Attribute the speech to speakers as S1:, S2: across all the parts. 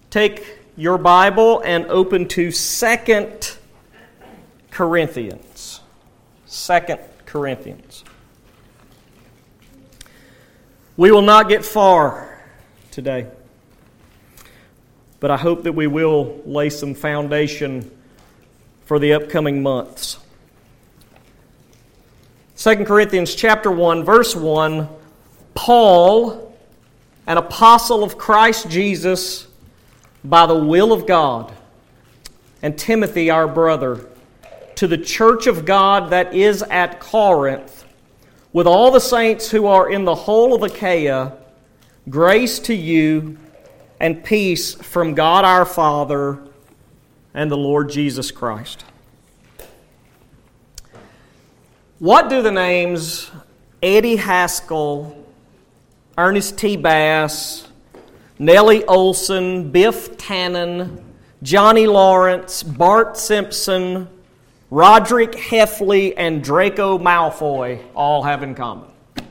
S1: Take your Bible and open to 2 Corinthians. 2 Corinthians. We will not get far today, but I hope that we will lay some foundation for the upcoming months. 2 Corinthians chapter 1, verse 1, Paul, an apostle of Christ Jesus, by the will of God, and Timothy, our brother, to the church of God that is at Corinth, with all the saints who are in the whole of Achaia, grace to you and peace from God our Father and the Lord Jesus Christ. What do the names Eddie Haskell, Ernest T. Bass, Nellie Olson, Biff Tannen, Johnny Lawrence, Bart Simpson, Roderick Heffley, and Draco Malfoy all have in common?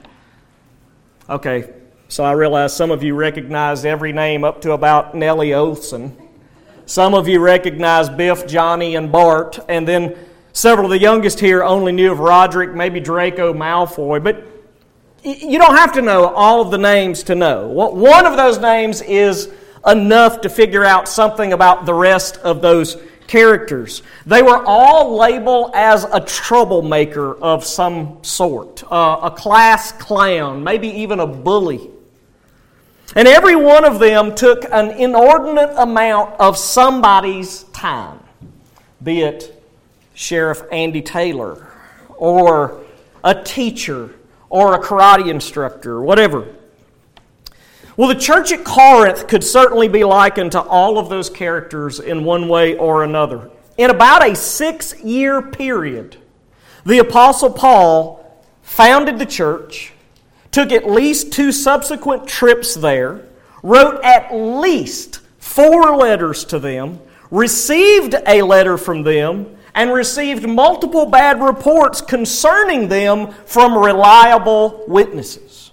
S1: Okay, so I realize some of you recognize every name up to about Nellie Olson. Some of you recognize Biff, Johnny, and Bart, and then several of the youngest here only knew of Roderick, maybe Draco Malfoy, but you don't have to know all of the names to know. One of those names is enough to figure out something about the rest of those characters. They were all labeled as a troublemaker of some sort, a class clown, maybe even a bully. And every one of them took an inordinate amount of somebody's time, be it Sheriff Andy Taylor, or a teacher, or a karate instructor, whatever. Well, the church at Corinth could certainly be likened to all of those characters in one way or another. In about a 6-year period, the Apostle Paul founded the church, took at least 2 subsequent trips there, wrote at least 4 letters to them, received a letter from them, and received multiple bad reports concerning them from reliable witnesses.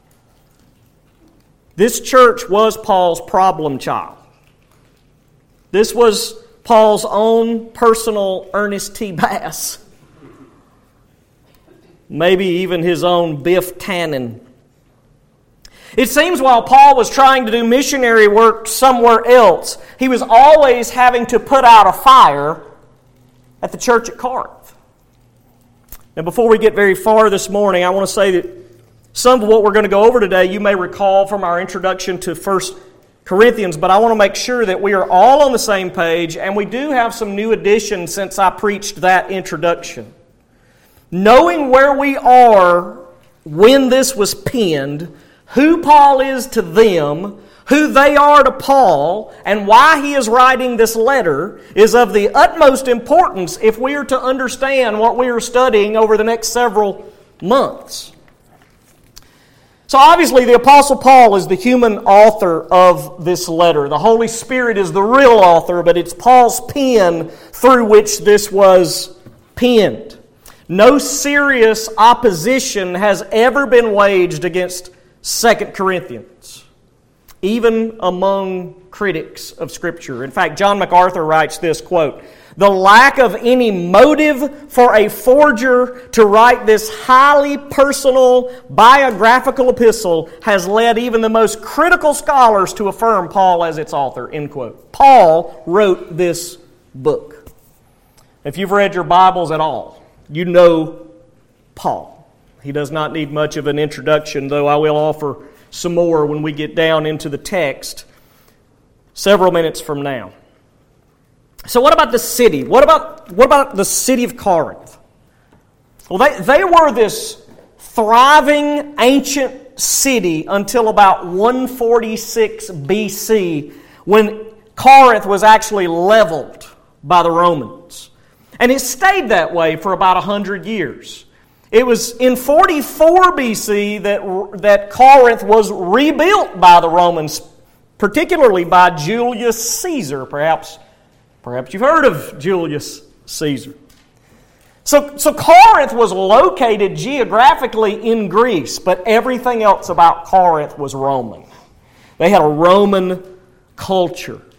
S1: This church was Paul's problem child. This was Paul's own personal Ernest T. Bass. Maybe even his own Biff Tannen. It seems while Paul was trying to do missionary work somewhere else, he was always having to put out a fire at the church at Corinth. Now, before we get very far this morning, I want to say that some of what we're going to go over today you may recall from our introduction to 1 Corinthians, but I want to make sure that we are all on the same page, and we do have some new additions since I preached that introduction. Knowing where we are when this was penned, who Paul is to them, who they are to Paul, and why he is writing this letter is of the utmost importance if we are to understand what we are studying over the next several months. So obviously the Apostle Paul is the human author of this letter. The Holy Spirit is the real author, but it's Paul's pen through which this was penned. No serious opposition has ever been waged against 2 Corinthians, even among critics of Scripture. In fact, John MacArthur writes this, quote, "The lack of any motive for a forger to write this highly personal biographical epistle has led even the most critical scholars to affirm Paul as its author," end quote. Paul wrote this book. If you've read your Bibles at all, you know Paul. He does not need much of an introduction, though I will offer some more when we get down into the text several minutes from now. So what about the city? What about the city of Corinth? Well, they were this thriving ancient city until about 146 BC, when Corinth was actually leveled by the Romans. And it stayed that way for about 100 years. It was in 44 BC that Corinth was rebuilt by the Romans, particularly by Julius Caesar. Perhaps you've heard of Julius Caesar. So Corinth was located geographically in Greece, but everything else about Corinth was Roman. They had a Roman culture.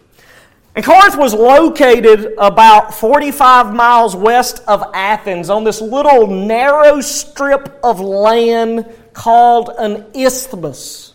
S1: And Corinth was located about 45 miles west of Athens on this little narrow strip of land called an isthmus.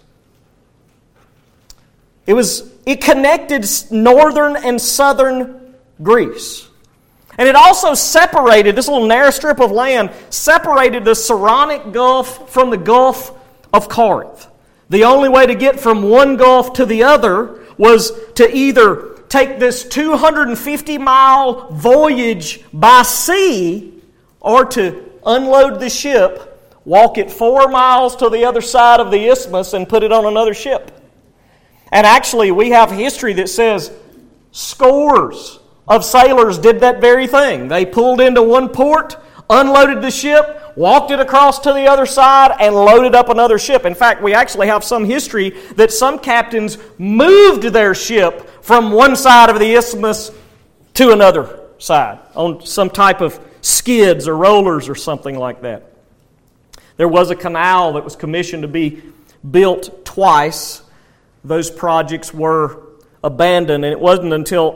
S1: It connected northern and southern Greece. And it also separated, this little narrow strip of land, separated the Saronic Gulf from the Gulf of Corinth. The only way to get from one gulf to the other was to either take this 250-mile voyage by sea or to unload the ship, walk it 4 miles to the other side of the isthmus and put it on another ship. And actually, we have history that says scores of sailors did that very thing. They pulled into one port, unloaded the ship, walked it across to the other side, and loaded up another ship. In fact, we actually have some history that some captains moved their ship from one side of the isthmus to another side on some type of skids or rollers or something like that. There was a canal that was commissioned to be built twice. Those projects were abandoned, and it wasn't until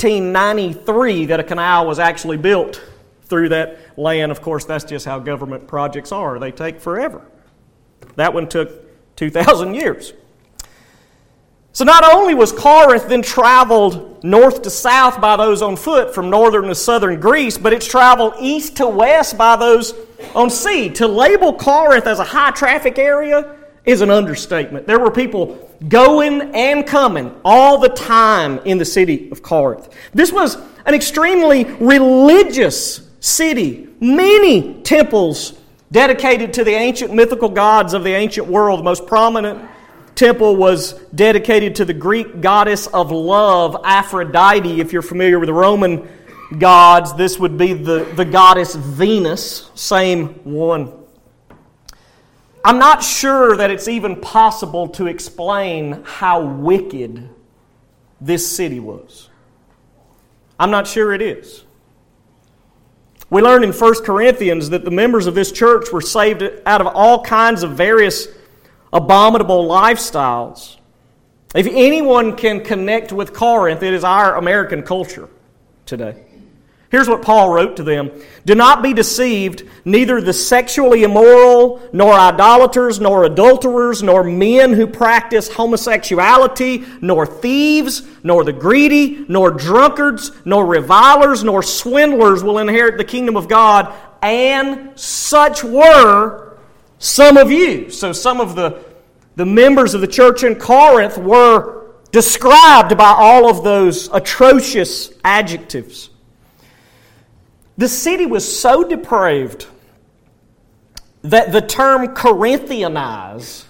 S1: 1893 that a canal was actually built through that land. Of course, that's just how government projects are. They take forever. That one took 2,000 years. So not only was Corinth then traveled north to south by those on foot from northern to southern Greece, but it's traveled east to west by those on sea. To label Corinth as a high traffic area is an understatement. There were people going and coming all the time in the city of Corinth. This was an extremely religious city. Many temples dedicated to the ancient mythical gods of the ancient world. The most prominent temple was dedicated to the Greek goddess of love, Aphrodite. If you're familiar with the Roman gods, this would be the goddess Venus, same one. I'm not sure that it's even possible to explain how wicked this city was. I'm not sure it is. We learn in 1 Corinthians that the members of this church were saved out of all kinds of various abominable lifestyles. If anyone can connect with Corinth, it is our American culture today. Here's what Paul wrote to them. Do not be deceived, neither the sexually immoral, nor idolaters, nor adulterers, nor men who practice homosexuality, nor thieves, nor the greedy, nor drunkards, nor revilers, nor swindlers will inherit the kingdom of God. And such were some of you. So some of the members of the church in Corinth were described by all of those atrocious adjectives. The city was so depraved that the term Corinthianize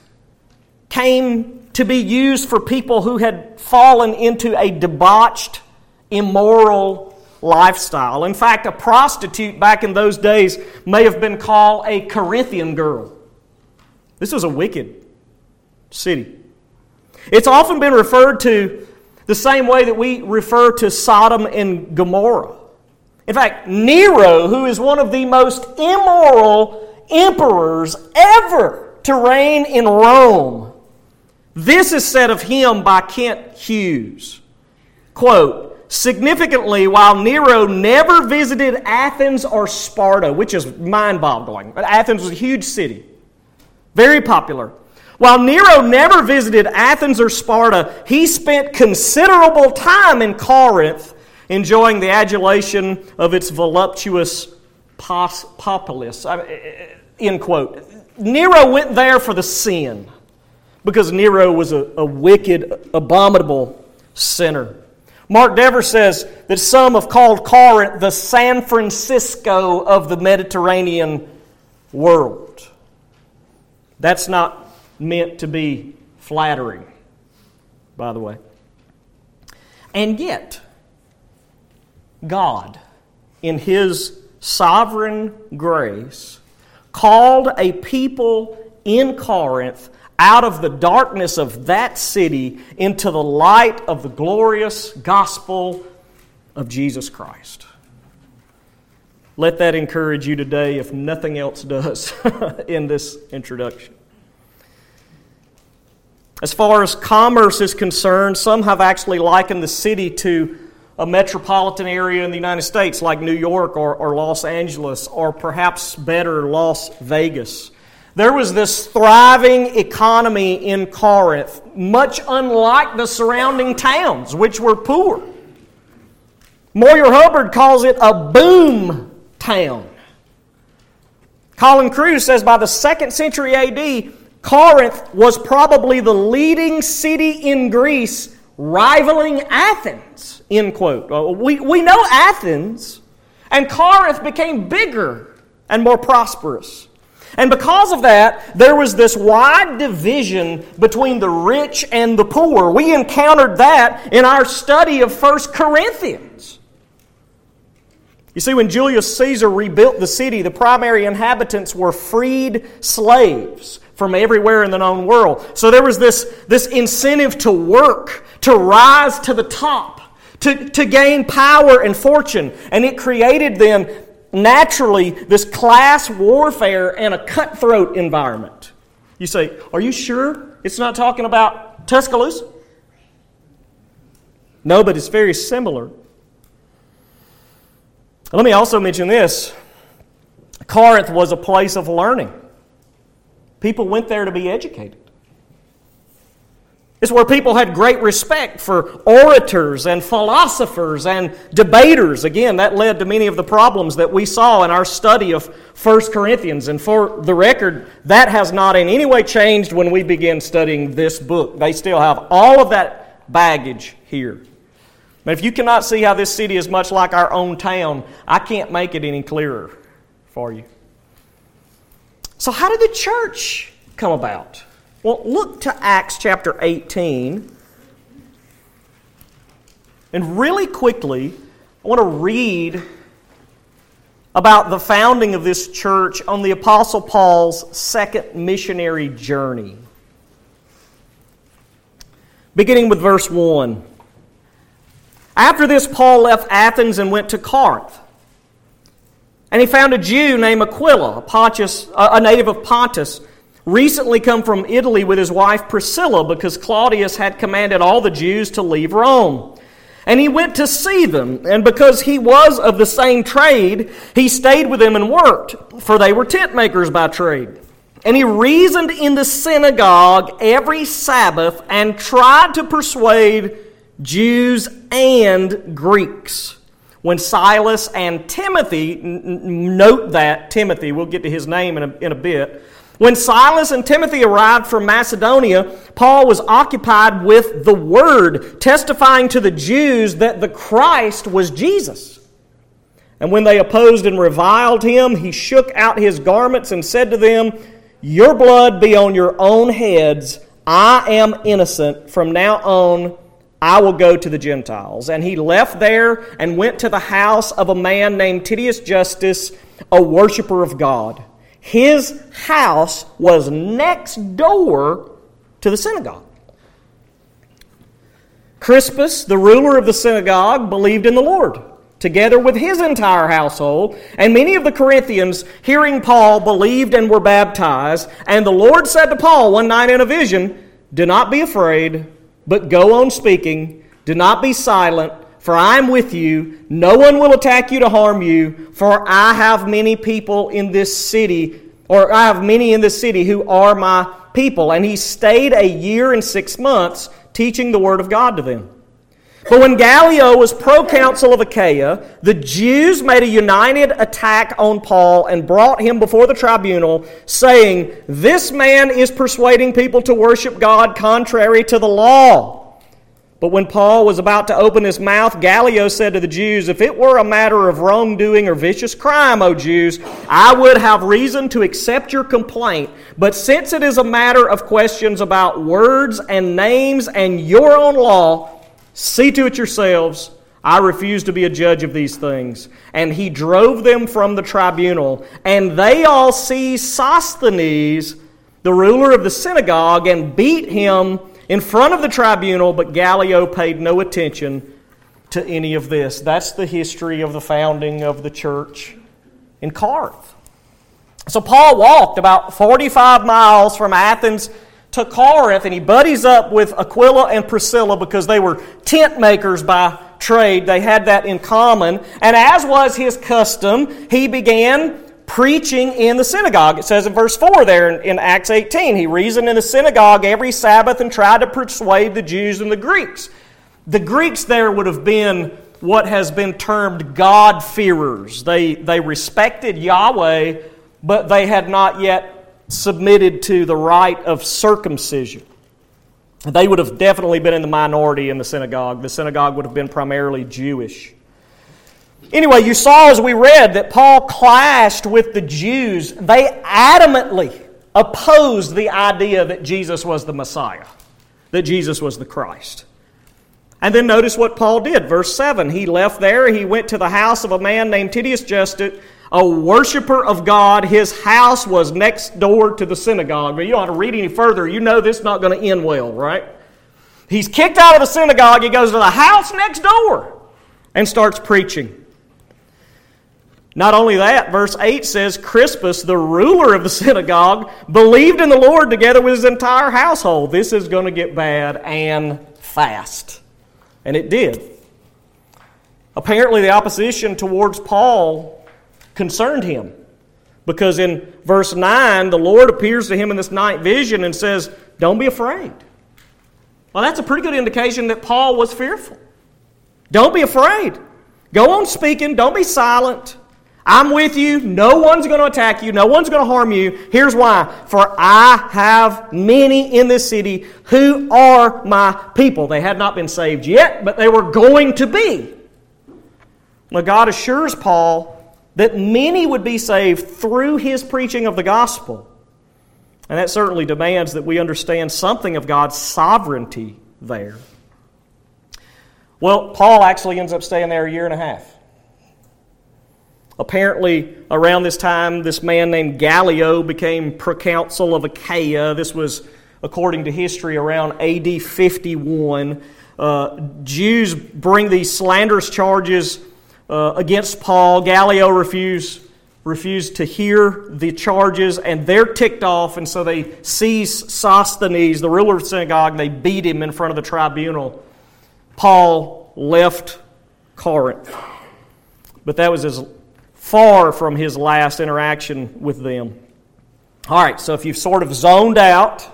S1: came to be used for people who had fallen into a debauched, immoral lifestyle. In fact, a prostitute back in those days may have been called a Corinthian girl. This was a wicked city. It's often been referred to the same way that we refer to Sodom and Gomorrah. In fact, Nero, who is one of the most immoral emperors ever to reign in Rome, this is said of him by Kent Hughes. Quote, significantly, while Nero never visited Athens or Sparta, which is mind-boggling, but Athens was a huge city, very popular. While Nero never visited Athens or Sparta, he spent considerable time in Corinth, enjoying the adulation of its voluptuous populace. End quote. Nero went there for the sin, because Nero was a wicked, abominable sinner. Mark Dever says that some have called Corinth the San Francisco of the Mediterranean world. That's not meant to be flattering, by the way. And yet, God, in His sovereign grace, called a people in Corinth out of the darkness of that city into the light of the glorious gospel of Jesus Christ. Let that encourage you today, if nothing else does, in this introduction. As far as commerce is concerned, some have actually likened the city to a metropolitan area in the United States like New York or Los Angeles, or perhaps better, Las Vegas. There was this thriving economy in Corinth, much unlike the surrounding towns, which were poor. Moyer Hubbard calls it a boom town. Colin Kruse says by the 2nd century A.D., Corinth was probably the leading city in Greece, rivaling Athens, end quote. We know Athens, and Corinth became bigger and more prosperous. And because of that, there was this wide division between the rich and the poor. We encountered that in our study of 1 Corinthians. You see, when Julius Caesar rebuilt the city, the primary inhabitants were freed slaves from everywhere in the known world. So there was this incentive to work, to rise to the top, to gain power and fortune. And it created then, naturally, this class warfare and a cutthroat environment. You say, are you sure it's not talking about Tuscaloosa? No, but it's very similar. Let me also mention this. Corinth was a place of learning. People went there to be educated. It's where people had great respect for orators and philosophers and debaters. Again, that led to many of the problems that we saw in our study of 1 Corinthians. And for the record, that has not in any way changed when we begin studying this book. They still have all of that baggage here. But if you cannot see how this city is much like our own town, I can't make it any clearer for you. So how did the church come about? Well, look to Acts chapter 18. And really quickly, I want to read about the founding of this church on the Apostle Paul's second missionary journey. Beginning with verse 1. After this, Paul left Athens and went to Corinth. And he found a Jew named Aquila, a native of Pontus, recently come from Italy with his wife Priscilla, because Claudius had commanded all the Jews to leave Rome. And he went to see them, and because he was of the same trade, he stayed with them and worked, for they were tent makers by trade. And he reasoned in the synagogue every Sabbath and tried to persuade Jews and Greeks. When Silas and Timothy, note that, Timothy, we'll get to his name in a bit. When Silas and Timothy arrived from Macedonia, Paul was occupied with the word, testifying to the Jews that the Christ was Jesus. And when they opposed and reviled him, he shook out his garments and said to them, "Your blood be on your own heads. I am innocent. From now on, I will go to the Gentiles." And he left there and went to the house of a man named Titius Justus, a worshiper of God. His house was next door to the synagogue. Crispus, the ruler of the synagogue, believed in the Lord, together with his entire household. And many of the Corinthians, hearing Paul, believed and were baptized. And the Lord said to Paul one night in a vision, "Do not be afraid, but go on speaking. Do not be silent, for I am with you. No one will attack you to harm you, for I have many people in this city, or I have many in this city who are my people." And he stayed 1 year and 6 months, teaching the word of God to them. But when Gallio was proconsul of Achaia, the Jews made a united attack on Paul and brought him before the tribunal, saying, "This man is persuading people to worship God contrary to the law." But when Paul was about to open his mouth, Gallio said to the Jews, "If it were a matter of wrongdoing or vicious crime, O Jews, I would have reason to accept your complaint. But since it is a matter of questions about words and names and your own law, see to it yourselves. I refuse to be a judge of these things." And he drove them from the tribunal. And they all seized Sosthenes, the ruler of the synagogue, and beat him in front of the tribunal, but Gallio paid no attention to any of this. That's the history of the founding of the church in Corinth. So Paul walked about 45 miles from Athens to Corinth, and he buddies up with Aquila and Priscilla because they were tent makers by trade. They had that in common. And as was his custom, he began preaching in the synagogue. It says in verse 4 there in Acts 18, he reasoned in the synagogue every Sabbath and tried to persuade the Jews and the Greeks. The Greeks there would have been what has been termed God-fearers. They respected Yahweh, but they had not yet submitted to the rite of circumcision. They would have definitely been in the minority in the synagogue. The synagogue would have been primarily Jewish. Anyway, you saw as we read that Paul clashed with the Jews. They adamantly opposed the idea that Jesus was the Messiah, that Jesus was the Christ. And then notice what Paul did. Verse 7, he left there, he went to the house of a man named Titius Justus, a worshiper of God. His house was next door to the synagogue. But you don't have to read any further. You know this is not going to end well, right? He's kicked out of the synagogue. He goes to the house next door and starts preaching. Not only that, verse 8 says, Crispus, the ruler of the synagogue, believed in the Lord together with his entire household. This is going to get bad and fast. And it did. Apparently the opposition towards Paul concerned him. Because in verse 9, the Lord appears to him in this night vision and says, don't be afraid. Well, that's a pretty good indication that Paul was fearful. Don't be afraid. Go on speaking. Don't be silent. I'm with you. No one's going to attack you. No one's going to harm you. Here's why. For I have many in this city who are my people. They had not been saved yet, but they were going to be. Now God assures Paul that many would be saved through his preaching of the gospel. And that certainly demands that we understand something of God's sovereignty there. Well, Paul actually ends up staying there a year and a half. Apparently, around this time, this man named Gallio became proconsul of Achaia. This was, according to history, around AD 51. Jews bring these slanderous charges against Paul. Gallio refused to hear the charges, and they're ticked off, and so they seize Sosthenes, the ruler of the synagogue, and they beat him in front of the tribunal. Paul left Corinth. But that was as far from his last interaction with them. All right, so if you've sort of zoned out,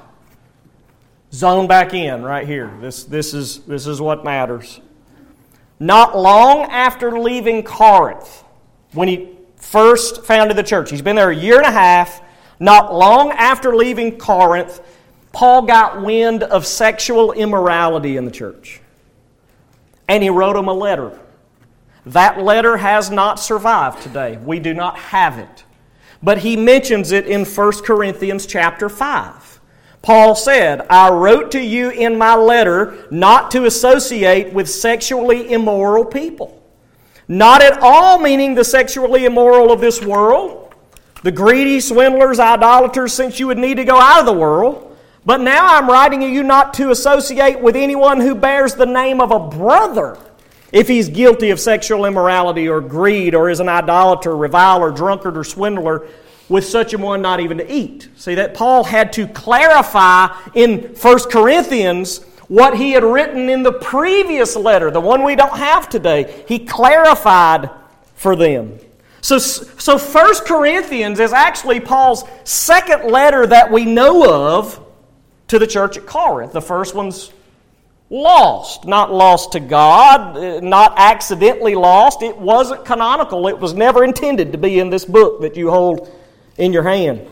S1: zone back in right here. This is what matters. Not long after leaving Corinth, when he first founded the church, he's been there a year and a half. Not long after leaving Corinth, Paul got wind of sexual immorality in the church. And he wrote them a letter. That letter has not survived today. We do not have it. But he mentions it in 1 Corinthians chapter 5. Paul said, I wrote to you in my letter not to associate with sexually immoral people. Not at all meaning the sexually immoral of this world, the greedy, swindlers, idolaters, since you would need to go out of the world. But now I'm writing to you not to associate with anyone who bears the name of a brother, if he's guilty of sexual immorality or greed or is an idolater, reviler, drunkard, or swindler, with such a one not even to eat. See, that Paul had to clarify in 1 Corinthians what he had written in the previous letter, the one we don't have today. He clarified for them. So 1 Corinthians is actually Paul's second letter that we know of to the church at Corinth. The first one's lost. Not lost to God, not accidentally lost. It wasn't canonical. It was never intended to be in this book that you hold in your hand.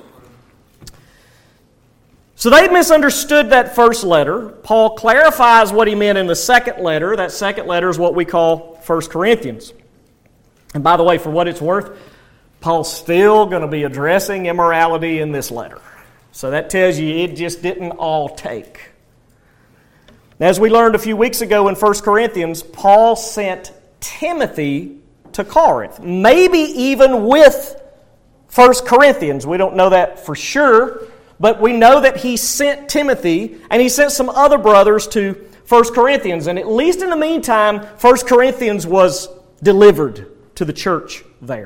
S1: So they misunderstood that first letter. Paul clarifies what he meant in the second letter. That second letter is what we call 1 Corinthians. And by the way, for what it's worth, Paul's still going to be addressing immorality in this letter. So that tells you it just didn't all take. As we learned a few weeks ago in 1 Corinthians, Paul sent Timothy to Corinth, maybe even with 1 Corinthians. We don't know that for sure, but we know that he sent Timothy, and he sent some other brothers to 1 Corinthians. And at least in the meantime, 1 Corinthians was delivered to the church there.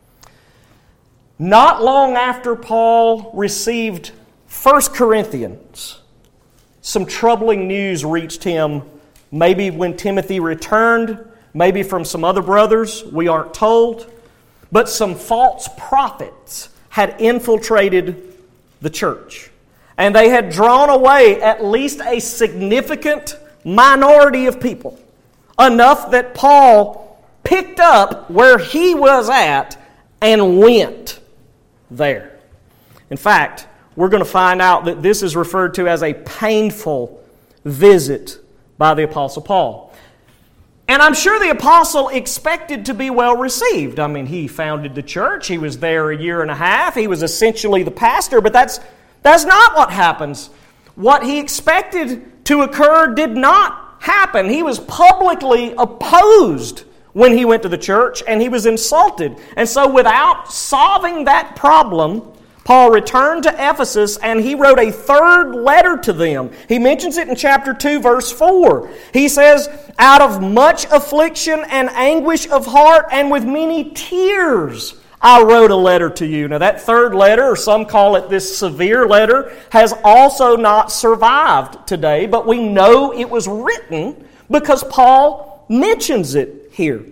S1: Not long after Paul received 1 Corinthians, some troubling news reached him, maybe when Timothy returned, maybe from some other brothers, we aren't told. But some false prophets had infiltrated the church. And they had drawn away at least a significant minority of people. Enough that Paul picked up where he was at and went there. In fact, we're going to find out that this is referred to as a painful visit by the Apostle Paul. And I'm sure the apostle expected to be well received. I mean, he founded the church. He was there a year and a half. He was essentially the pastor, but that's not what happens. What he expected to occur did not happen. He was publicly opposed when he went to the church, and he was insulted. And so without solving that problem, Paul returned to Ephesus and he wrote a third letter to them. He mentions it in chapter 2, verse 4. He says, "Out of much affliction and anguish of heart and with many tears, I wrote a letter to you." Now that third letter, or some call it this severe letter, has also not survived today, but we know it was written because Paul mentions it here.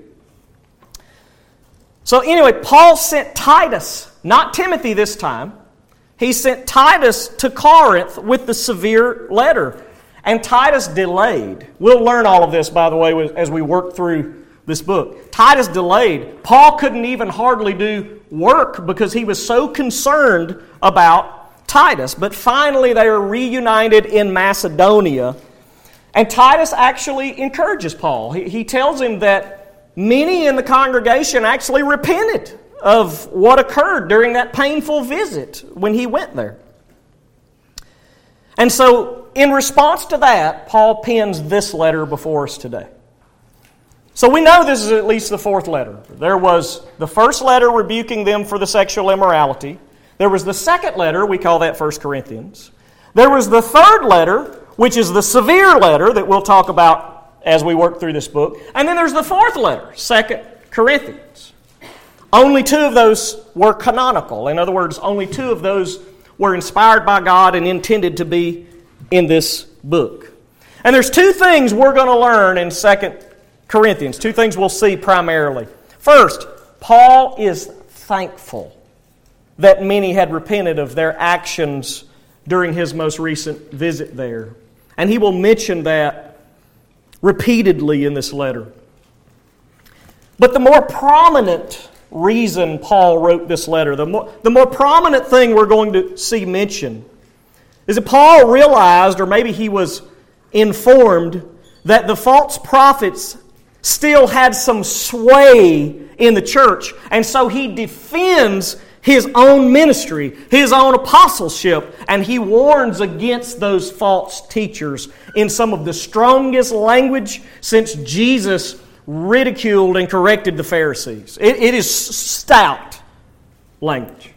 S1: So anyway, Paul sent Titus, not Timothy this time. He sent Titus to Corinth with the severe letter. And Titus delayed. We'll learn all of this, by the way, as we work through this book. Titus delayed. Paul couldn't even hardly do work because he was so concerned about Titus. But finally they are reunited in Macedonia. And Titus actually encourages Paul. He tells him that many in the congregation actually repented of what occurred during that painful visit when he went there. And so, in response to that, Paul pens this letter before us today. So we know this is at least the fourth letter. There was the first letter rebuking them for the sexual immorality. There was the second letter, we call that 1 Corinthians. There was the third letter, which is the severe letter that we'll talk about as we work through this book. And then there's the fourth letter, 2 Corinthians. Only two of those were canonical. In other words, only two of those were inspired by God and intended to be in this book. And there's two things we're going to learn in 2 Corinthians. Two things we'll see primarily. First, Paul is thankful that many had repented of their actions during his most recent visit there. And he will mention that repeatedly in this letter. But the more prominent reason Paul wrote this letter, the more prominent thing we're going to see mentioned, is that Paul realized, or maybe he was informed, that the false prophets still had some sway in the church. And so he defends his own ministry, his own apostleship, and he warns against those false teachers in some of the strongest language since Jesus ridiculed and corrected the Pharisees. It is stout language.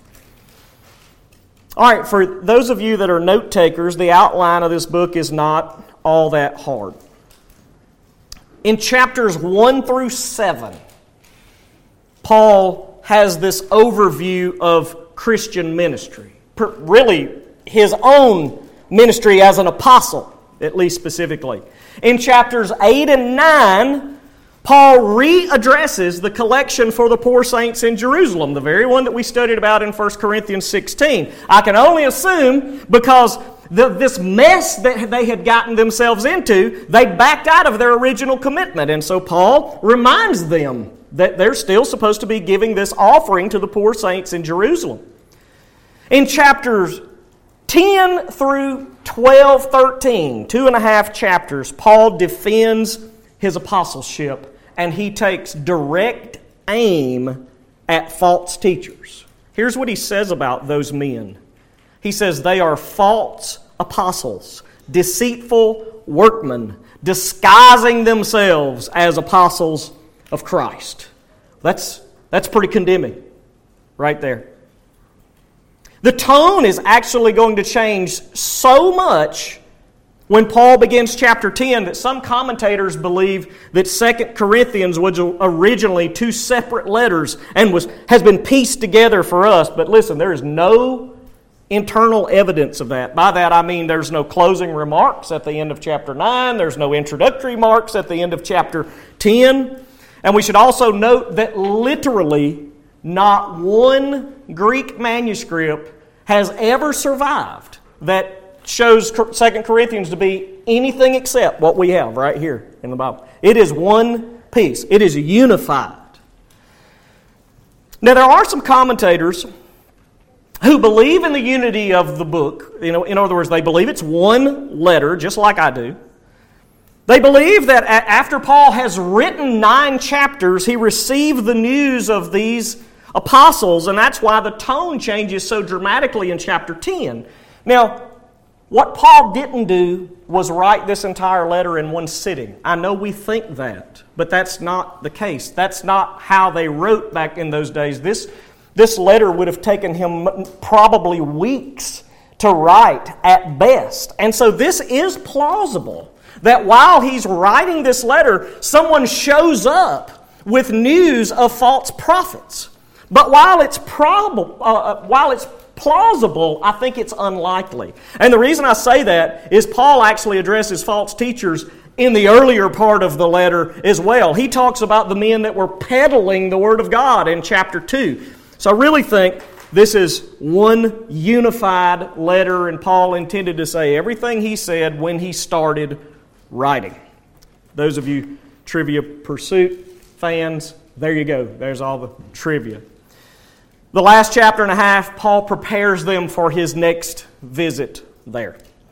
S1: All right, for those of you that are note takers, the outline of this book is not all that hard. In chapters 1 through 7, Paul has this overview of Christian ministry. Really, his own ministry as an apostle, at least specifically. In chapters 8 and 9, Paul readdresses the collection for the poor saints in Jerusalem, the very one that we studied about in 1 Corinthians 16. I can only assume because this mess that they had gotten themselves into, they backed out of their original commitment. And so Paul reminds them that they're still supposed to be giving this offering to the poor saints in Jerusalem. In chapters 10 through 12, 13, 2.5 chapters, Paul defends his apostleship and he takes direct aim at false teachers. Here's what he says about those men. He says they are false apostles, deceitful workmen, disguising themselves as apostles of Christ. That's pretty condemning right there. The tone is actually going to change so much when Paul begins chapter 10 that some commentators believe that 2 Corinthians was originally two separate letters and has been pieced together for us. But listen, there is no internal evidence of that. By that I mean there's no closing remarks at the end of chapter 9. There's no introductory marks at the end of chapter 10. And we should also note that literally not one Greek manuscript has ever survived that shows 2 Corinthians to be anything except what we have right here in the Bible. It is one piece. It is unified. Now there are some commentators who believe in the unity of the book. In other words, they believe it's one letter, just like I do. They believe that after Paul has written 9 chapters, he received the news of these apostles, and that's why the tone changes so dramatically in chapter 10. Now, what Paul didn't do was write this entire letter in one sitting. I know we think that, but that's not the case. That's not how they wrote back in those days. This letter would have taken him probably weeks to write at best. And so this is plausible, that while he's writing this letter, someone shows up with news of false prophets. But while it's plausible, I think it's unlikely. And the reason I say that is Paul actually addresses false teachers in the earlier part of the letter as well. He talks about the men that were peddling the Word of God in chapter 2. So I really think this is one unified letter, and Paul intended to say everything he said when he started writing. Those of you Trivia Pursuit fans, there you go. There's all the trivia. The last chapter and a half, Paul prepares them for his next visit there.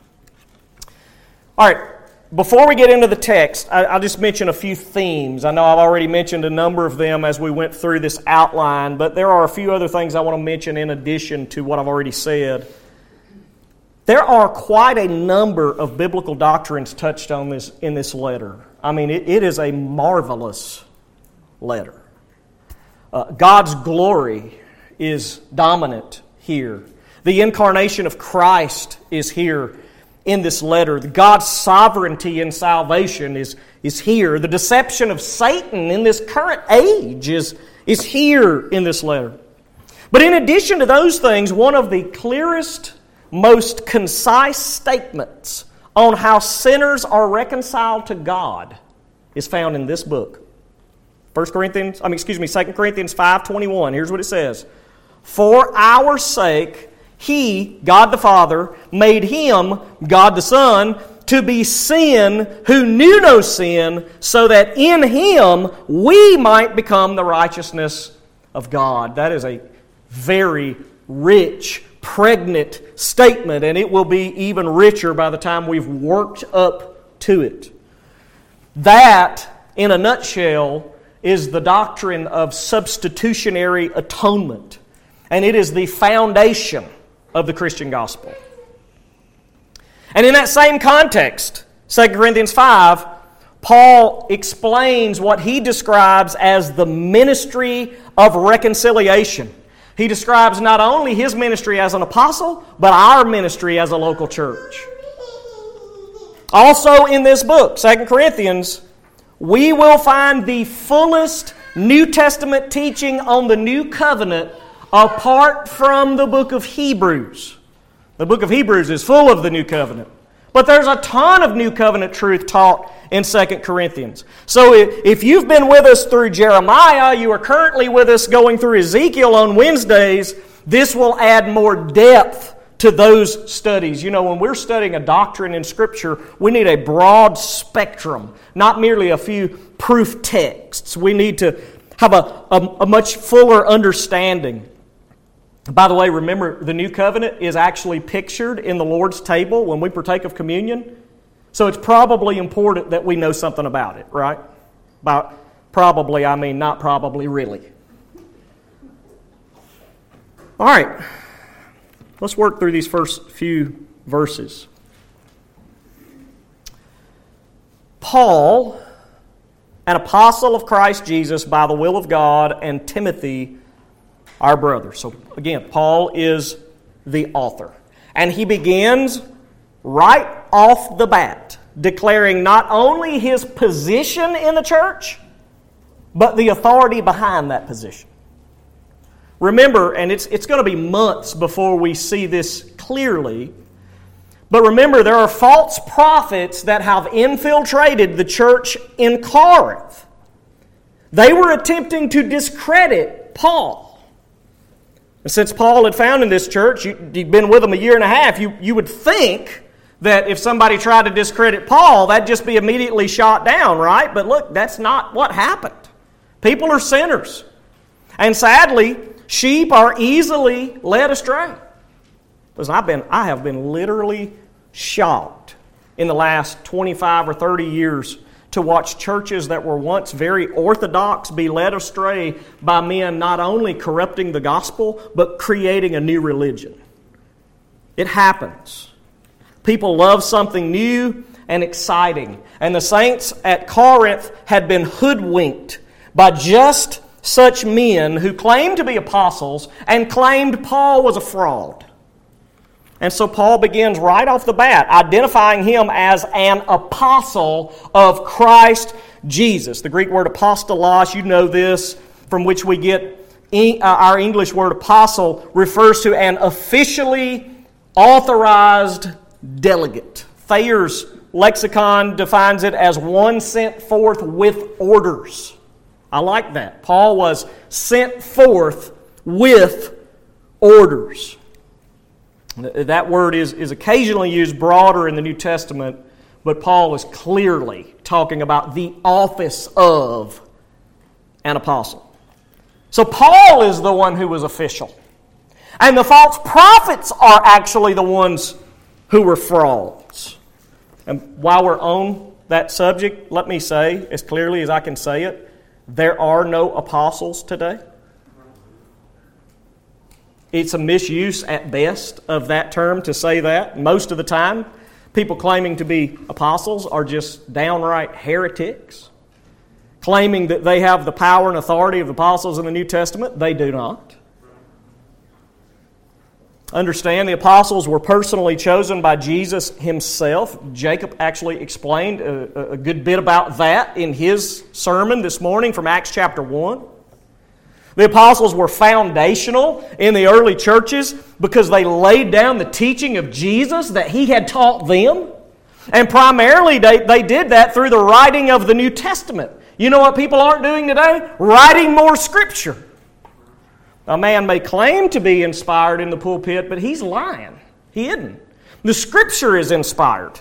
S1: All right. Before we get into the text, I'll just mention a few themes. I know I've already mentioned a number of them as we went through this outline, but there are a few other things I want to mention in addition to what I've already said. There are quite a number of biblical doctrines touched on in this letter. I mean, it is a marvelous letter. God's glory is dominant here. The incarnation of Christ is here in this letter. God's sovereignty in salvation is here. The deception of Satan in this current age is here in this letter. But in addition to those things, one of the clearest, most concise statements on how sinners are reconciled to God is found in this book. 2 Corinthians 5:21. Here's what it says. For our sake, He, God the Father, made Him, God the Son, to be sin who knew no sin, so that in Him we might become the righteousness of God. That is a very rich, pregnant statement, and it will be even richer by the time we've worked up to it. That, in a nutshell, is the doctrine of substitutionary atonement, and it is the foundation of the Christian gospel. And in that same context, 2 Corinthians 5, Paul explains what he describes as the ministry of reconciliation. He describes not only his ministry as an apostle, but our ministry as a local church. Also in this book, 2 Corinthians, we will find the fullest New Testament teaching on the new covenant apart from the book of Hebrews. The book of Hebrews is full of the new covenant. But there's a ton of new covenant truth taught in 2 Corinthians. So if you've been with us through Jeremiah, you are currently with us going through Ezekiel on Wednesdays, this will add more depth to those studies. You know, when we're studying a doctrine in Scripture, we need a broad spectrum, not merely a few proof texts. We need to have a much fuller understanding. By the way, remember, the new covenant is actually pictured in the Lord's table when we partake of communion. So it's probably important that we know something about it, right? By probably, I mean not probably, really. All right. Let's work through these first few verses. Paul, an apostle of Christ Jesus by the will of God, and Timothy, our brother. So again, Paul is the author. And he begins right off the bat declaring not only his position in the church, but the authority behind that position. Remember, and it's going to be months before we see this clearly, but remember, there are false prophets that have infiltrated the church in Corinth. They were attempting to discredit Paul. And since Paul had founded this church, you'd been with them a year and a half, you would think that if somebody tried to discredit Paul, that'd just be immediately shot down, right? But look, that's not what happened. People are sinners. And sadly, sheep are easily led astray. Listen, I have been literally shocked in the last 25 or 30 years to watch churches that were once very orthodox be led astray by men not only corrupting the gospel, but creating a new religion. It happens. People love something new and exciting. And the saints at Corinth had been hoodwinked by just such men who claimed to be apostles and claimed Paul was a fraud. And so Paul begins right off the bat identifying him as an apostle of Christ Jesus. The Greek word apostolos, you know this, from which we get our English word apostle, refers to an officially authorized delegate. Thayer's lexicon defines it as one sent forth with orders. I like that. Paul was sent forth with orders. That word is occasionally used broader in the New Testament, but Paul is clearly talking about the office of an apostle. So Paul is the one who was official. And the false prophets are actually the ones who were frauds. And while we're on that subject, let me say, as clearly as I can say it, there are no apostles today. It's a misuse at best of that term to say that. Most of the time, people claiming to be apostles are just downright heretics, claiming that they have the power and authority of the apostles in the New Testament. They do not. Understand, the apostles were personally chosen by Jesus himself. Jacob actually explained a good bit about that in his sermon this morning from Acts chapter 1. The apostles were foundational in the early churches because they laid down the teaching of Jesus that he had taught them. And primarily they did that through the writing of the New Testament. You know what people aren't doing today? Writing more Scripture. A man may claim to be inspired in the pulpit, but he's lying. He isn't. The Scripture is inspired.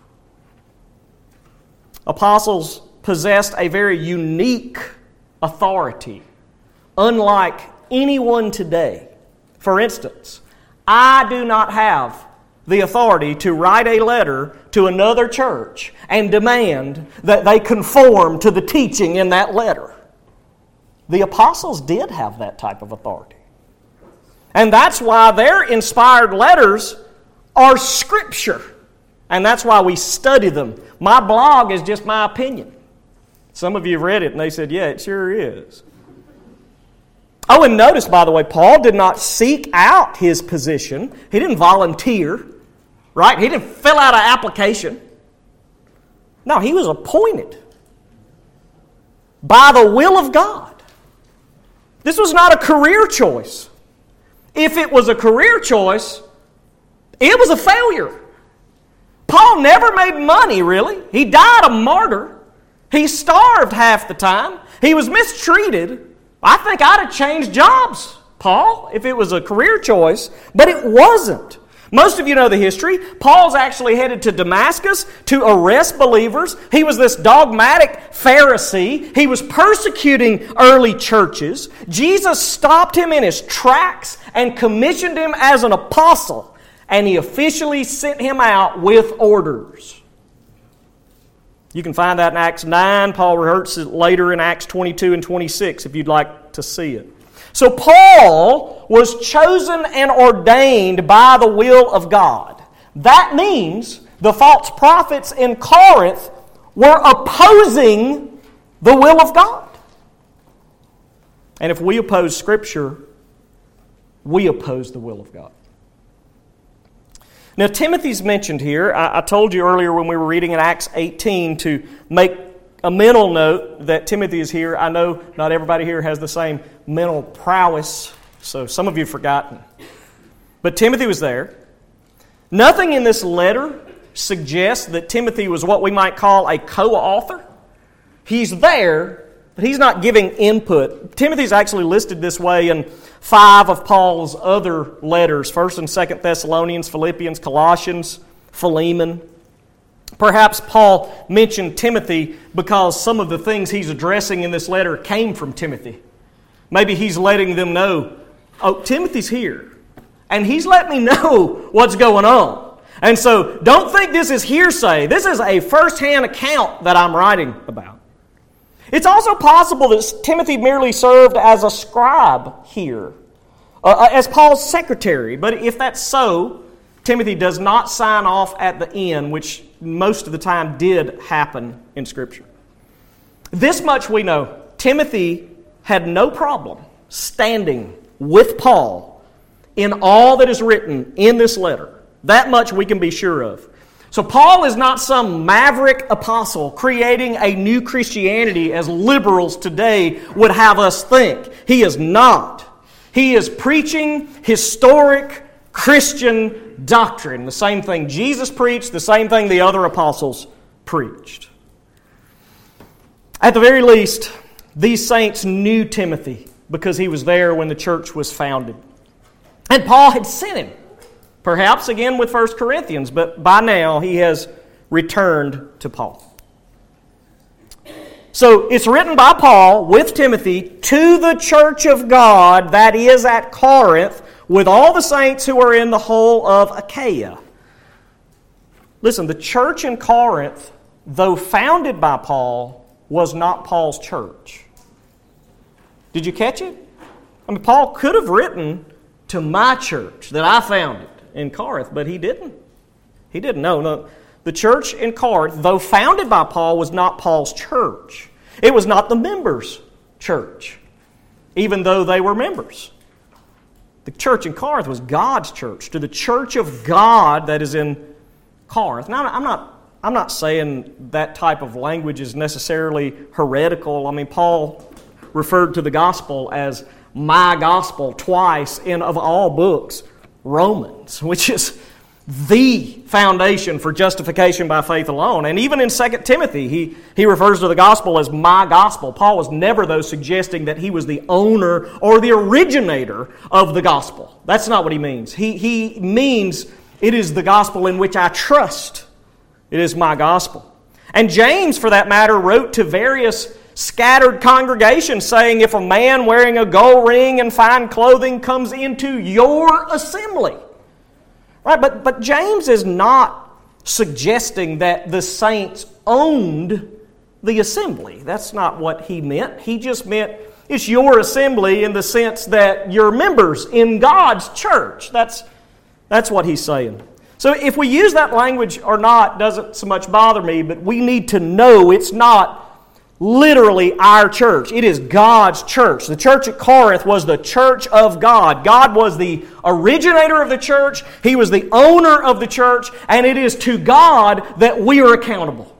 S1: Apostles possessed a very unique authority, unlike anyone today. For instance, I do not have the authority to write a letter to another church and demand that they conform to the teaching in that letter. The apostles did have that type of authority. And that's why their inspired letters are Scripture. And that's why we study them. My blog is just my opinion. Some of you have read it and they said, yeah, it sure is. Oh, and notice, by the way, Paul did not seek out his position. He didn't volunteer, right? He didn't fill out an application. No, he was appointed by the will of God. This was not a career choice. If it was a career choice, it was a failure. Paul never made money, really. He died a martyr. He starved half the time. He was mistreated. I think I'd have changed jobs, Paul, if it was a career choice, but it wasn't. Most of you know the history. Paul's actually headed to Damascus to arrest believers. He was this dogmatic Pharisee. He was persecuting early churches. Jesus stopped him in his tracks and commissioned him as an apostle, and he officially sent him out with orders. You can find that in Acts 9. Paul rehearses it later in Acts 22 and 26 if you'd like to see it. So Paul was chosen and ordained by the will of God. That means the false prophets in Corinth were opposing the will of God. And if we oppose Scripture, we oppose the will of God. Now, Timothy's mentioned here. I told you earlier when we were reading in Acts 18 to make a mental note that Timothy is here. I know not everybody here has the same mental prowess so some of you have forgotten. But Timothy was there. Nothing in this letter suggests that Timothy was what we might call a co-author. He's there, but he's not giving input. Timothy's actually listed this way in 5 of Paul's other letters, 1st and 2nd Thessalonians, Philippians, Colossians, Philemon. Perhaps Paul mentioned Timothy because some of the things he's addressing in this letter came from Timothy. Maybe he's letting them know, oh, Timothy's here, and he's letting me know what's going on. And so don't think this is hearsay. This is a first-hand account that I'm writing about. It's also possible that Timothy merely served as a scribe here, as Paul's secretary. But if that's so, Timothy does not sign off at the end, which most of the time did happen in Scripture. This much we know. Timothy had no problem standing with Paul in all that is written in this letter. That much we can be sure of. So Paul is not some maverick apostle creating a new Christianity as liberals today would have us think. He is not. He is preaching historic Christian doctrine. The same thing Jesus preached, the same thing the other apostles preached. At the very least, these saints knew Timothy because he was there when the church was founded. And Paul had sent him. Perhaps again with 1 Corinthians, but by now he has returned to Paul. So it's written by Paul with Timothy to the church of God that is at Corinth with all the saints who are in the whole of Achaia. Listen, the church in Corinth, though founded by Paul, was not Paul's church. Did you catch it? I mean, Paul could have written to my church that I founded in Corinth, but he didn't. He didn't. No. The church in Corinth, though founded by Paul, was not Paul's church. It was not the members' church, even though they were members. The church in Corinth was God's church. To the church of God that is in Corinth. Now, I'm not saying that type of language is necessarily heretical. I mean, Paul referred to the gospel as my gospel twice in, of all books, Romans, which is the foundation for justification by faith alone. And even in 2 Timothy, he refers to the gospel as my gospel. Paul was never, though, suggesting that he was the owner or the originator of the gospel. That's not what he means. He means it is the gospel in which I trust. It is my gospel. And James, for that matter, wrote to various scattered congregations saying, if a man wearing a gold ring and fine clothing comes into your assembly. Right? But James is not suggesting that the saints owned the assembly. That's not what he meant. He just meant it's your assembly in the sense that you're members in God's church. That's what he's saying. So if we use that language or not doesn't so much bother me, but we need to know it's not literally our church. It is God's church. The church at Corinth was the church of God. God was the originator of the church. He was the owner of the church. And it is to God that we are accountable.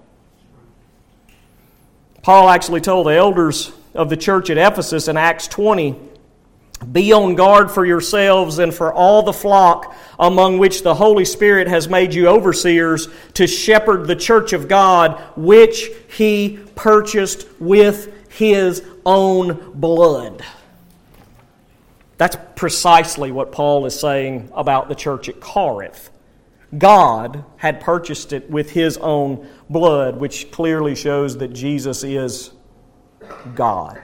S1: Paul actually told the elders of the church at Ephesus in Acts 20, be on guard for yourselves and for all the flock among which the Holy Spirit has made you overseers to shepherd the church of God, which He purchased with His own blood. That's precisely what Paul is saying about the church at Corinth. God had purchased it with His own blood, which clearly shows that Jesus is God.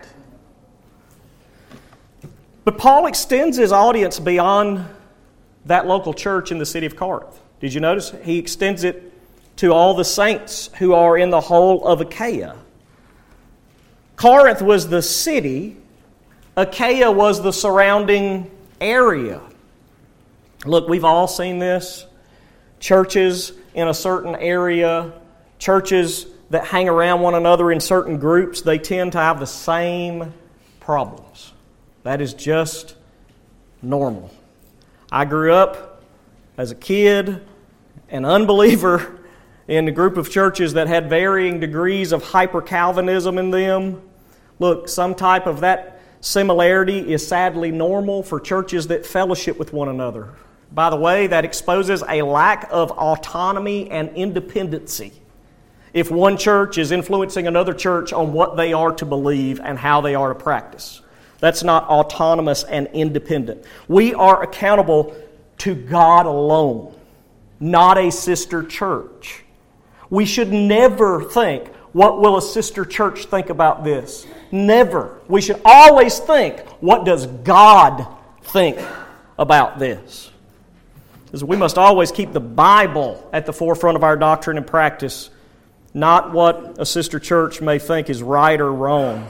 S1: But Paul extends his audience beyond that local church in the city of Corinth. Did you notice? He extends it to all the saints who are in the whole of Achaia. Corinth was the city. Achaia was the surrounding area. Look, we've all seen this. Churches in a certain area, churches that hang around one another in certain groups, they tend to have the same problems. That is just normal. I grew up as a kid, an unbeliever, in a group of churches that had varying degrees of hyper-Calvinism in them. Look, some type of that Similarity is sadly normal for churches that fellowship with one another. By the way, that exposes a lack of autonomy and independency if one church is influencing another church on what they are to believe and how they are to practice. That's not autonomous and independent. We are accountable to God alone, not a sister church. We should never think, what will a sister church think about this? Never. We should always think, what does God think about this? Because we must always keep the Bible at the forefront of our doctrine and practice, not what a sister church may think is right or wrong.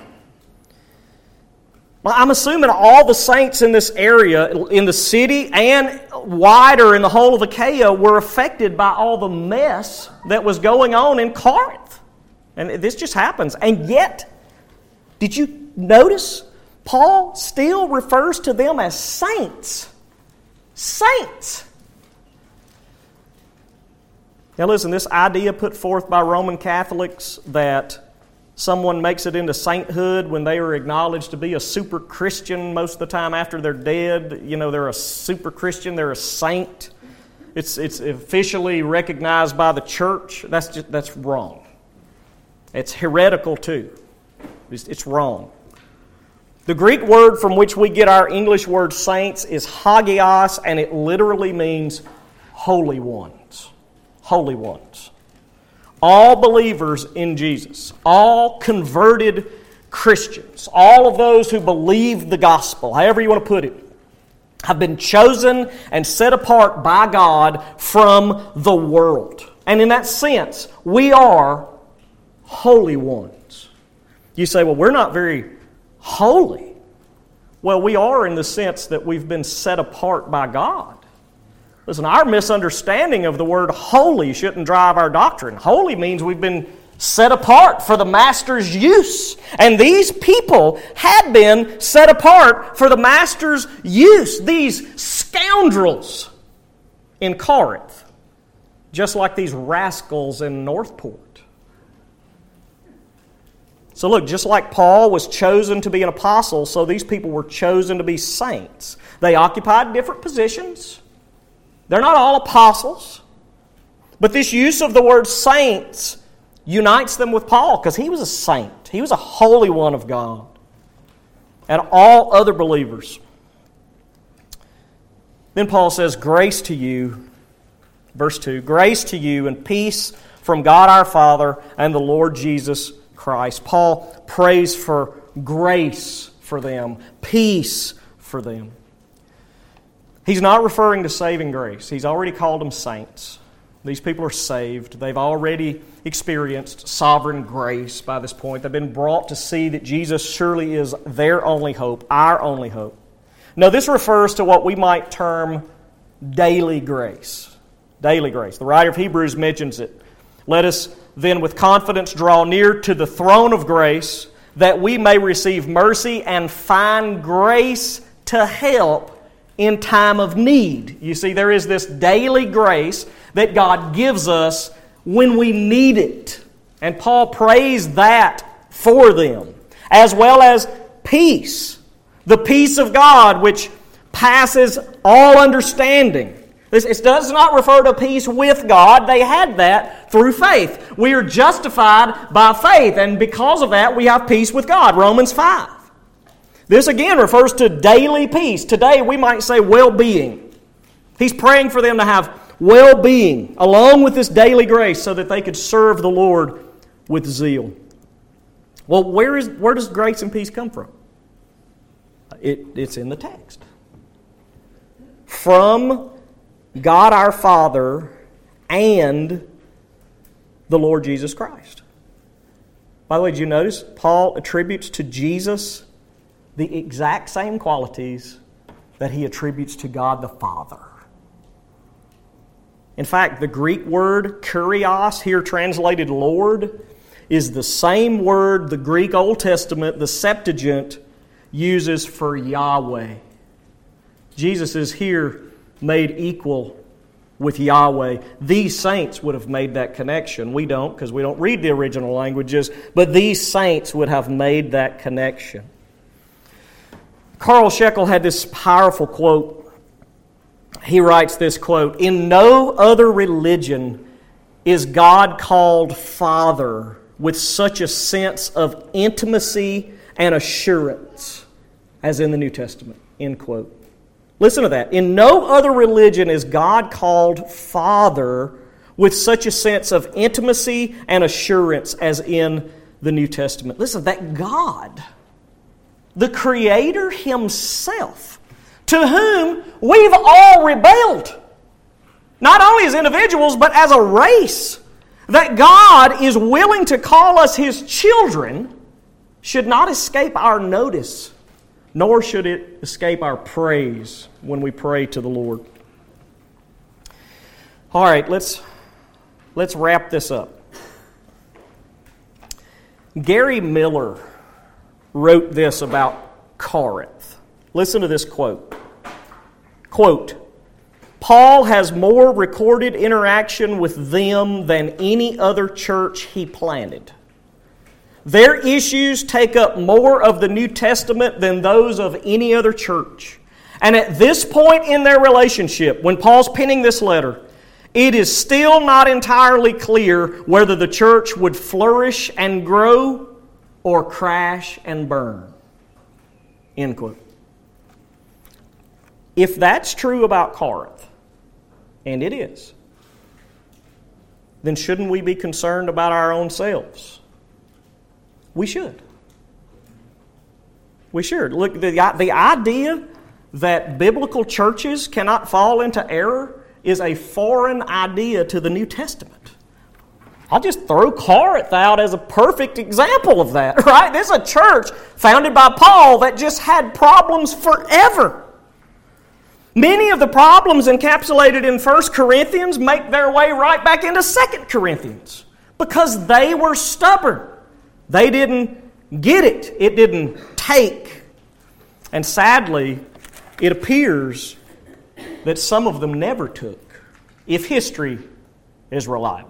S1: Well, I'm assuming all the saints in this area, in the city and wider in the whole of Achaia, were affected by all the mess that was going on in Corinth. And this just happens. And yet, did you notice Paul still refers to them as saints? Saints. Now listen, this idea put forth by Roman Catholics that someone makes it into sainthood when they are acknowledged to be a super Christian most of the time after they're dead. You know, they're a super Christian, they're a saint. It's officially recognized by the church. That's wrong. It's heretical too. It's wrong. The Greek word from which we get our English word saints is hagios, and it literally means holy ones. Holy ones. All believers in Jesus, all converted Christians, all of those who believe the gospel, however you want to put it, have been chosen and set apart by God from the world. And in that sense, we are holy ones. You say, well, we're not very holy. Well, we are in the sense that we've been set apart by God. Listen, our misunderstanding of the word holy shouldn't drive our doctrine. Holy means we've been set apart for the Master's use. And these people had been set apart for the Master's use. These scoundrels in Corinth, just like these rascals in Northport. So look, just like Paul was chosen to be an apostle, so these people were chosen to be saints. They occupied different positions. They're not all apostles. But this use of the word saints unites them with Paul because he was a saint. He was a holy one of God. And all other believers. Then Paul says, grace to you, verse 2, grace to you and peace from God our Father and the Lord Jesus Christ. Paul prays for grace for them, peace for them. He's not referring to saving grace. He's already called them saints. These people are saved. They've already experienced sovereign grace by this point. They've been brought to see that Jesus surely is their only hope, our only hope. Now, this refers to what we might term daily grace. Daily grace. The writer of Hebrews mentions it. Let us then with confidence draw near to the throne of grace that we may receive mercy and find grace to help in time of need. You see, there is this daily grace that God gives us when we need it. And Paul prays that for them, as well as peace. The peace of God which passes all understanding. It does not refer to peace with God. They had that through faith. We are justified by faith, and because of that, we have peace with God. Romans 5. This again refers to daily peace. Today we might say well-being. He's praying for them to have well-being along with this daily grace so that they could serve the Lord with zeal. Well, where does grace and peace come from? It's in the text. From God our Father and the Lord Jesus Christ. By the way, did you notice Paul attributes to Jesus the exact same qualities that he attributes to God the Father. In fact, the Greek word kurios, here translated Lord, is the same word the Greek Old Testament, the Septuagint, uses for Yahweh. Jesus is here made equal with Yahweh. These saints would have made that connection. We don't, because we don't read the original languages, but these saints would have made that connection. Carl Shekel had this powerful quote. He writes this quote, "In no other religion is God called Father with such a sense of intimacy and assurance as in the New Testament." End quote. Listen to that. In no other religion is God called Father with such a sense of intimacy and assurance as in the New Testament. Listen, that God, the Creator Himself, to whom we've all rebelled, not only as individuals, but as a race, that God is willing to call us His children, should not escape our notice, nor should it escape our praise when we pray to the Lord. All right, let's wrap this up. Gary Miller wrote this about Corinth. Listen to this quote. Quote, "Paul has more recorded interaction with them than any other church he planted. Their issues take up more of the New Testament than those of any other church. And at this point in their relationship, when Paul's penning this letter, it is still not entirely clear whether the church would flourish and grow or crash and burn." End quote. If that's true about Corinth, and it is, then shouldn't we be concerned about our own selves? We should. We should. Look, the idea that biblical churches cannot fall into error is a foreign idea to the New Testament. I'll just throw Corinth out as a perfect example of that, right? This is a church founded by Paul that just had problems forever. Many of the problems encapsulated in 1 Corinthians make their way right back into 2 Corinthians because they were stubborn. They didn't get it. It didn't take. And sadly, it appears that some of them never took, if history is reliable.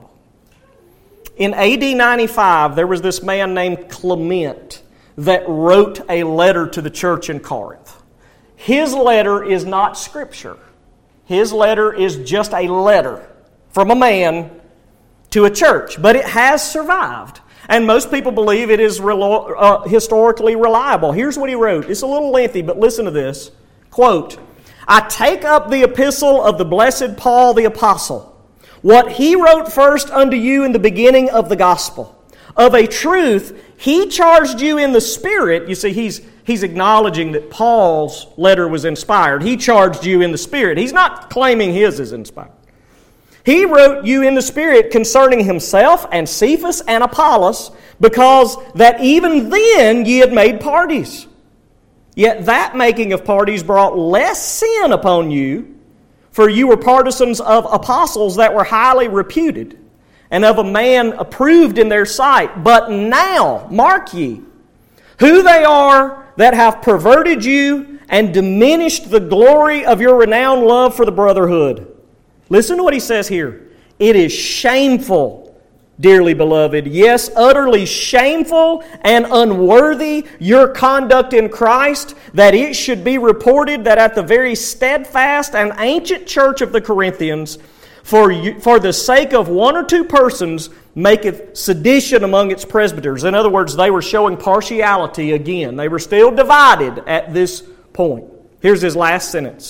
S1: In AD 95, there was this man named Clement that wrote a letter to the church in Corinth. His letter is not Scripture. His letter is just a letter from a man to a church, but it has survived. And most people believe it is historically reliable. Here's what he wrote. It's a little lengthy, but listen to this. Quote, "I take up the epistle of the blessed Paul the Apostle, what he wrote first unto you in the beginning of the gospel. Of a truth, he charged you in the Spirit." You see, he's acknowledging that Paul's letter was inspired. He charged you in the Spirit. He's not claiming his is inspired. "He wrote you in the Spirit concerning himself and Cephas and Apollos, because that even then ye had made parties. Yet that making of parties brought less sin upon you, for you were partisans of apostles that were highly reputed, and of a man approved in their sight. But now, mark ye, who they are that have perverted you and diminished the glory of your renowned love for the brotherhood." Listen to what he says here. "It is shameful, dearly beloved, yes, utterly shameful and unworthy your conduct in Christ, that it should be reported that at the very steadfast and ancient church of the Corinthians, for the sake of one or two persons, maketh sedition among its presbyters." In other words, they were showing partiality again. They were still divided at this point. Here's his last sentence.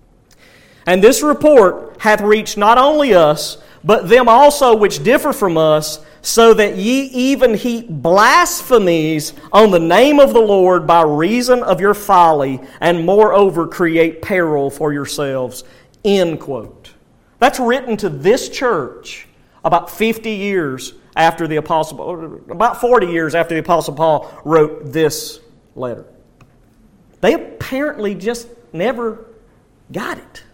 S1: "And this report hath reached not only us, but them also which differ from us, so that ye even heap blasphemies on the name of the Lord by reason of your folly, and moreover create peril for yourselves." End quote. That's written to this church about 50 years after the Apostle, about 40 years after the Apostle Paul wrote this letter. They apparently just never got it.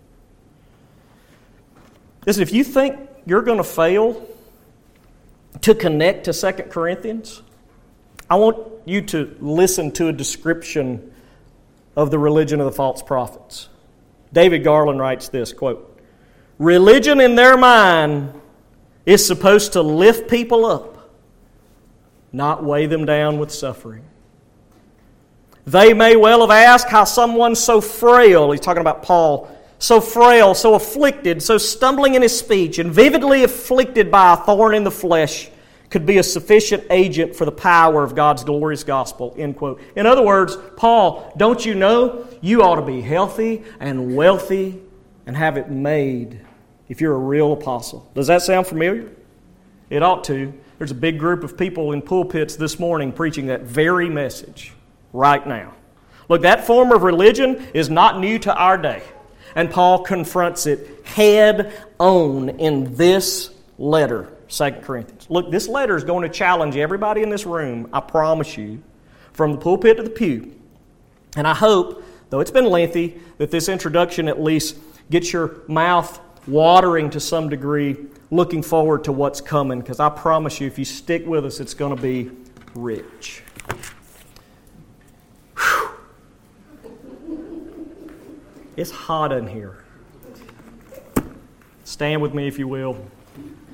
S1: Listen, if you think you're going to fail to connect to 2 Corinthians, I want you to listen to a description of the religion of the false prophets. David Garland writes this, quote, "Religion in their mind is supposed to lift people up, not weigh them down with suffering. They may well have asked how someone so frail, he's talking about Paul, so frail, so afflicted, so stumbling in his speech, and vividly afflicted by a thorn in the flesh, could be a sufficient agent for the power of God's glorious gospel, end quote. In other words, Paul, don't you know you ought to be healthy and wealthy and have it made if you're a real apostle? Does that sound familiar? It ought to. There's a big group of people in pulpits this morning preaching that very message right now. Look, that form of religion is not new to our day. And Paul confronts it head on in this letter, 2 Corinthians. Look, this letter is going to challenge everybody in this room, I promise you, from the pulpit to the pew. And I hope, though it's been lengthy, that this introduction at least gets your mouth watering to some degree, looking forward to what's coming, because I promise you, if you stick with us, it's going to be rich. Whew. It's hot in here. Stand with me if you will.